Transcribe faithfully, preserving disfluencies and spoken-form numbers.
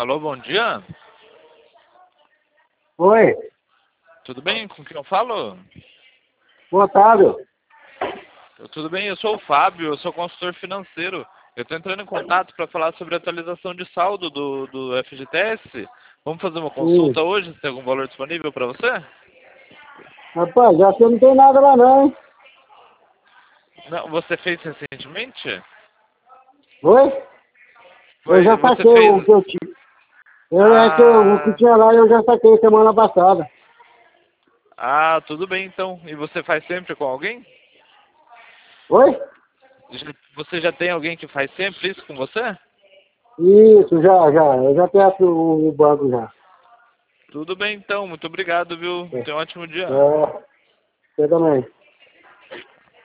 Alô, bom dia. Oi, Tudo bem? Com quem eu falo? boa tarde. Tudo bem, eu sou o Fábio, eu sou consultor financeiro. Eu estou entrando em contato para falar sobre a atualização de saldo do, do F G T S. Vamos fazer uma Hum. consulta hoje? Se tem algum valor disponível para você? Rapaz, já que não tem nada lá não, hein? Não, você fez recentemente? Oi? Eu Foi, já você saquei fez... o que eu tinha. Eu, é que eu- o que Ah, tinha lá eu já saquei semana passada. ah, tudo bem então. E você faz sempre com alguém? Oi? Já- Você já tem alguém que faz sempre isso com você? Isso, já, já. Eu já peço o, o banco já. Tudo bem então, muito obrigado, viu? É, Tenha um ótimo dia. é, você também.